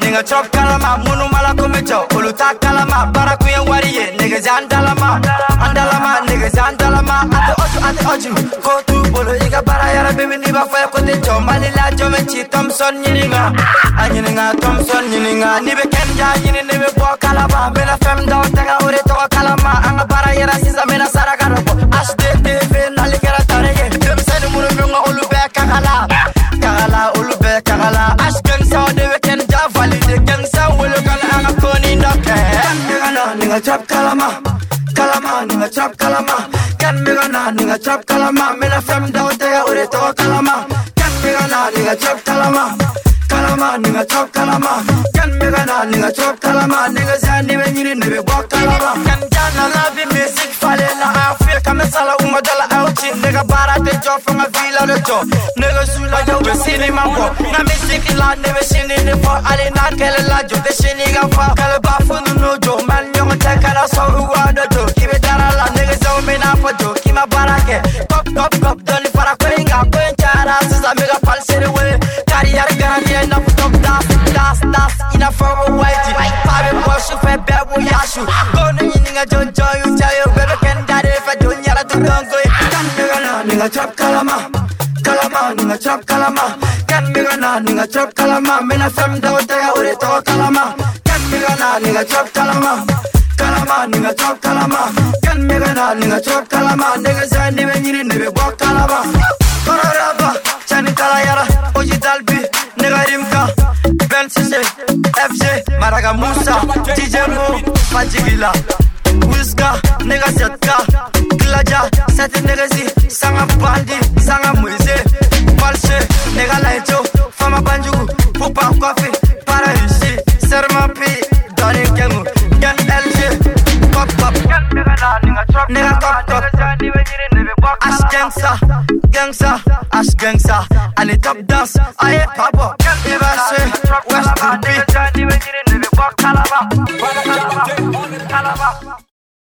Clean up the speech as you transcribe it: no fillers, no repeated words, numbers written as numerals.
nigga chop kalama, munu mala kumecho, uluta kalama, barakuya wariye, nigga zandalama, andalama, nigga zandalama, ate oju, go to bolo, iga barayara baby niba faya kote cho, malila jomenchi, Thompson yininga, anyininga, Thompson yininga, nibe kenja yini nibe bo kalama, mena fem daw taga ure toka kalama, anga barayara sisa mena saragaroko, HDTV naligara tarege, dem sani munu munga ulube kakala, kakala ulube kakala, ashken sao dewe kenja valide, kensa wulu kala anga koni ndoke, nigga chop kalama, kalama, nigga chop kalama, can me gonna nigga chop kalama, mena fem daw taga ure toka kalama, can me gonna nigga chop kalama, kalama, nigga chop kalama, can me gonna nigga chop kalama, nigga zani when you need walk kalama, can jana love music fale la afir kame sala umadala ouchi, nigga barate job from a villa de job, nigga sula yo be sini mambo, na music la neve shini ni for ali na kele la jo de shini ga fa, kale ba funu no jo, man yong tekala so uwa do jo, kibe dara la nigga zo me na fa jo, kima barake, cop, doni para kwenga, kwenchara, sisa mega pal siri we, carrière garantie enough top das, ina for a whitey, pabe bosh fe bebo yashu, gonu yininga jojo yu chayo, bebe ken dare fa dunya la tudongo, kan mega nigga chop kalama, nigga chop kalama, kan mega nigga chop kalama, mena fem daw taga ure to kalama, kan mega nigga chop kalama, nigga chop kalama, kan mega nigga chop kalama, nigga zani when you need to walk kalama, kororaba, chani kalayara, oji dalbi, nigga rimka, Ben Sise, FJ, Maraga Musa, DJ Mo, Fajigila, Wiska, nigga Zetka, Glaja, Sati Negazi, Sanga Bandi, Sanga Muize, Palshe, nigga Laicho, Fama Banjugu, Pupa Coffee, Parahishi, Serma P, Donny Kengu, Gen LG, Pop, nigga Cop, Ash Gangsta, and it top dance, I hate Papa, never say, West Palm Beach.